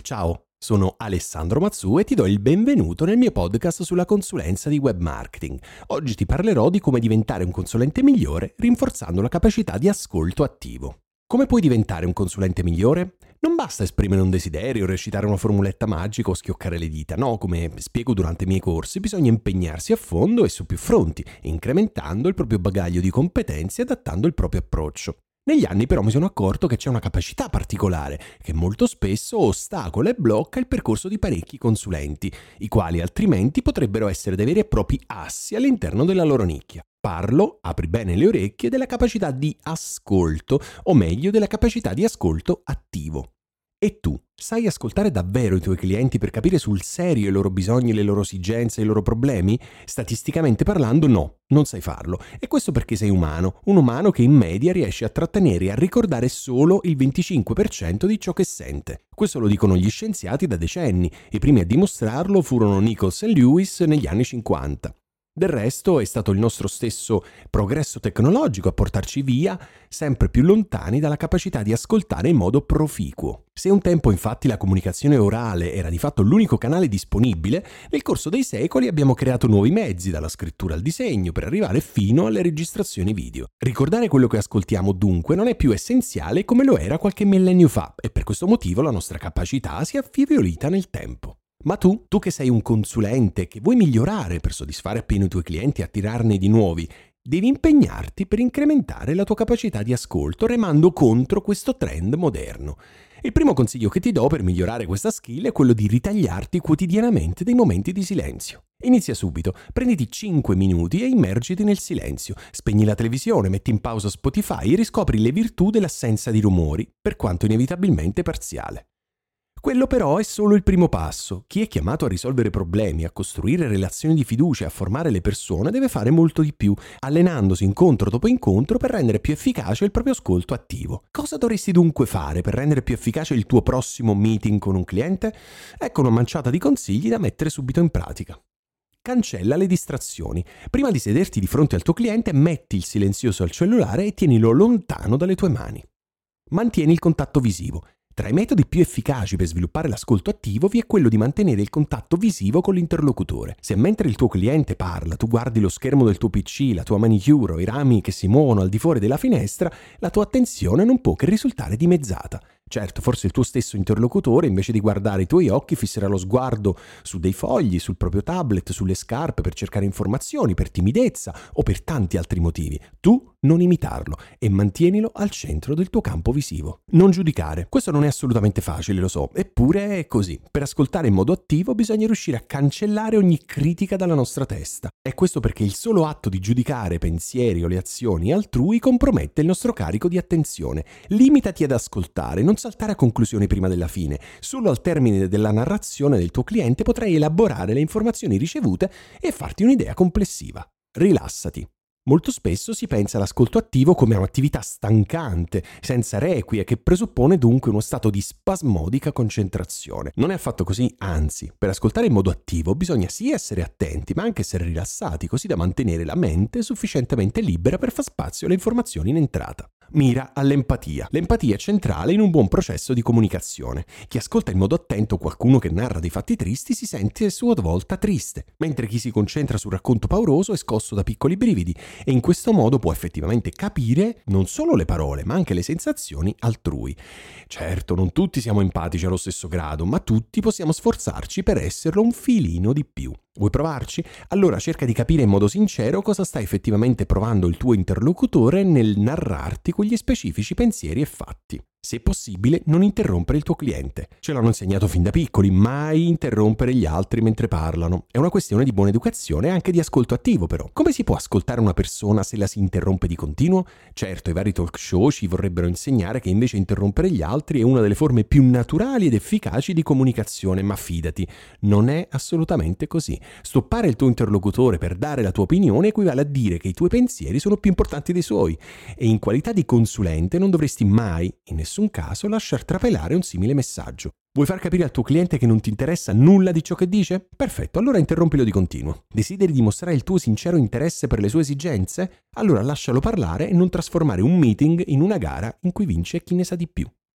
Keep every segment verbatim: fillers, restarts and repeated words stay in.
Ciao, sono Alessandro Mazzu e ti do il benvenuto nel mio podcast sulla consulenza di web marketing. Oggi ti parlerò di come diventare un consulente migliore rinforzando la capacità di ascolto attivo. Come puoi diventare un consulente migliore? Non basta esprimere un desiderio, recitare una formuletta magica o schioccare le dita. No, come spiego durante i miei corsi, bisogna impegnarsi a fondo e su più fronti, incrementando il proprio bagaglio di competenze e adattando il proprio approccio. Negli anni però mi sono accorto che c'è una capacità particolare che molto spesso ostacola e blocca il percorso di parecchi consulenti, i quali altrimenti potrebbero essere dei veri e propri assi all'interno della loro nicchia. Parlo, apri bene le orecchie, della capacità di ascolto, o meglio della capacità di ascolto attivo. E tu, sai ascoltare davvero i tuoi clienti per capire sul serio i loro bisogni, le loro esigenze, i loro problemi? Statisticamente parlando no, non sai farlo. E questo perché sei umano, un umano che in media riesce a trattenere e a ricordare solo il venticinque per cento di ciò che sente. Questo lo dicono gli scienziati da decenni, i primi a dimostrarlo furono Nichols e Lewis negli anni cinquanta. Del resto è stato il nostro stesso progresso tecnologico a portarci via sempre più lontani dalla capacità di ascoltare in modo proficuo. Se un tempo infatti la comunicazione orale era di fatto l'unico canale disponibile, nel corso dei secoli abbiamo creato nuovi mezzi, dalla scrittura al disegno, per arrivare fino alle registrazioni video. Ricordare quello che ascoltiamo dunque non è più essenziale come lo era qualche millennio fa e per questo motivo la nostra capacità si è affievolita nel tempo. Ma tu, tu che sei un consulente, che vuoi migliorare per soddisfare appieno i tuoi clienti e attirarne di nuovi, devi impegnarti per incrementare la tua capacità di ascolto remando contro questo trend moderno. Il primo consiglio che ti do per migliorare questa skill è quello di ritagliarti quotidianamente dei momenti di silenzio. Inizia subito, prenditi cinque minuti e immergiti nel silenzio, spegni la televisione, metti in pausa Spotify e riscopri le virtù dell'assenza di rumori, per quanto inevitabilmente parziale. Quello però è solo il primo passo. Chi è chiamato a risolvere problemi, a costruire relazioni di fiducia e a formare le persone deve fare molto di più, allenandosi incontro dopo incontro per rendere più efficace il proprio ascolto attivo. Cosa dovresti dunque fare per rendere più efficace il tuo prossimo meeting con un cliente? Ecco una manciata di consigli da mettere subito in pratica. Cancella le distrazioni. Prima di sederti di fronte al tuo cliente, metti il silenzioso al cellulare e tienilo lontano dalle tue mani. Mantieni il contatto visivo. Tra i metodi più efficaci per sviluppare l'ascolto attivo vi è quello di mantenere il contatto visivo con l'interlocutore. Se mentre il tuo cliente parla tu guardi lo schermo del tuo P C, la tua manicure o i rami che si muovono al di fuori della finestra, la tua attenzione non può che risultare dimezzata. Certo, forse il tuo stesso interlocutore, invece di guardare i tuoi occhi, fisserà lo sguardo su dei fogli, sul proprio tablet, sulle scarpe per cercare informazioni, per timidezza o per tanti altri motivi. Tu non imitarlo e mantienilo al centro del tuo campo visivo. Non giudicare. Questo non è assolutamente facile, lo so, eppure è così. Per ascoltare in modo attivo bisogna riuscire a cancellare ogni critica dalla nostra testa. E questo perché il solo atto di giudicare pensieri o le azioni altrui compromette il nostro carico di attenzione. Limitati ad ascoltare, non saltare a conclusioni prima della fine. Solo al termine della narrazione del tuo cliente potrai elaborare le informazioni ricevute e farti un'idea complessiva. Rilassati. Molto spesso si pensa all'ascolto attivo come a un'attività stancante, senza requie, che presuppone dunque uno stato di spasmodica concentrazione. Non è affatto così, anzi, per ascoltare in modo attivo bisogna sì essere attenti, ma anche essere rilassati, così da mantenere la mente sufficientemente libera per far spazio alle informazioni in entrata. Mira all'empatia. L'empatia è centrale in un buon processo di comunicazione. Chi ascolta in modo attento qualcuno che narra dei fatti tristi si sente a sua volta triste, mentre chi si concentra sul racconto pauroso è scosso da piccoli brividi e in questo modo può effettivamente capire non solo le parole, ma anche le sensazioni altrui. Certo, non tutti siamo empatici allo stesso grado, ma tutti possiamo sforzarci per esserlo un filino di più. Vuoi provarci? Allora cerca di capire in modo sincero cosa sta effettivamente provando il tuo interlocutore nel narrarti quegli specifici pensieri e fatti. Se possibile, non interrompere il tuo cliente. Ce l'hanno insegnato fin da piccoli, mai interrompere gli altri mentre parlano. È una questione di buona educazione e anche di ascolto attivo, però. Come si può ascoltare una persona se la si interrompe di continuo? Certo, i vari talk show ci vorrebbero insegnare che invece interrompere gli altri è una delle forme più naturali ed efficaci di comunicazione, ma fidati, non è assolutamente così. Stoppare il tuo interlocutore per dare la tua opinione equivale a dire che i tuoi pensieri sono più importanti dei suoi e in qualità di consulente non dovresti mai, in nessun caso, lasciar trapelare un simile messaggio. Vuoi far capire al tuo cliente che non ti interessa nulla di ciò che dice? Perfetto, allora interrompilo di continuo. Desideri dimostrare il tuo sincero interesse per le sue esigenze? Allora lascialo parlare e non trasformare un meeting in una gara in cui vince chi ne sa di più.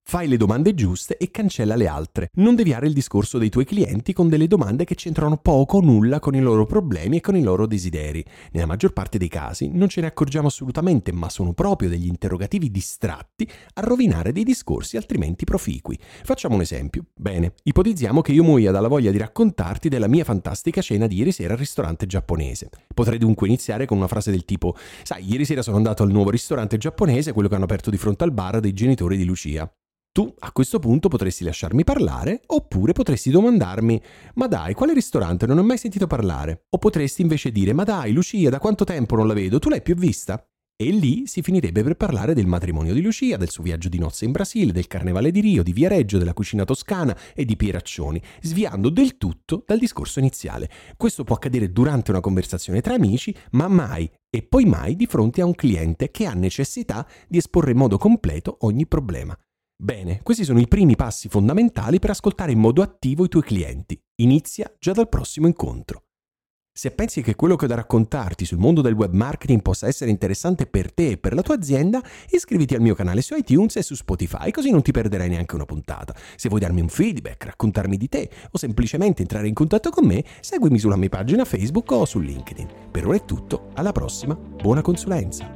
Fai le domande giuste e cancella le altre. Non deviare il discorso dei tuoi clienti con delle domande che c'entrano poco o nulla con i loro problemi e con i loro desideri. Nella maggior parte dei casi non ce ne accorgiamo assolutamente, ma sono proprio degli interrogativi distratti a rovinare dei discorsi altrimenti proficui. Facciamo un esempio. Bene, ipotizziamo che io muoia dalla voglia di raccontarti della mia fantastica cena di ieri sera al ristorante giapponese. Potrei dunque iniziare con una frase del tipo: sai, ieri sera sono andato al nuovo ristorante giapponese, quello che hanno aperto di fronte al bar dei genitori di Lucia. Tu a questo punto potresti lasciarmi parlare, oppure potresti domandarmi: ma dai, quale ristorante? Non ho mai sentito parlare. O potresti invece dire: ma dai, Lucia, da quanto tempo non la vedo? Tu l'hai più vista? E lì si finirebbe per parlare del matrimonio di Lucia, del suo viaggio di nozze in Brasile, del carnevale di Rio, di Viareggio, della cucina toscana e di Pieraccioni, sviando del tutto dal discorso iniziale. Questo può accadere durante una conversazione tra amici, ma mai e poi mai di fronte a un cliente che ha necessità di esporre in modo completo ogni problema. Bene, questi sono i primi passi fondamentali per ascoltare in modo attivo i tuoi clienti. Inizia già dal prossimo incontro. Se pensi che quello che ho da raccontarti sul mondo del web marketing possa essere interessante per te e per la tua azienda, iscriviti al mio canale su iTunes e su Spotify, così non ti perderai neanche una puntata. Se vuoi darmi un feedback, raccontarmi di te o semplicemente entrare in contatto con me, seguimi sulla mia pagina Facebook o su LinkedIn. Per ora è tutto, alla prossima, buona consulenza!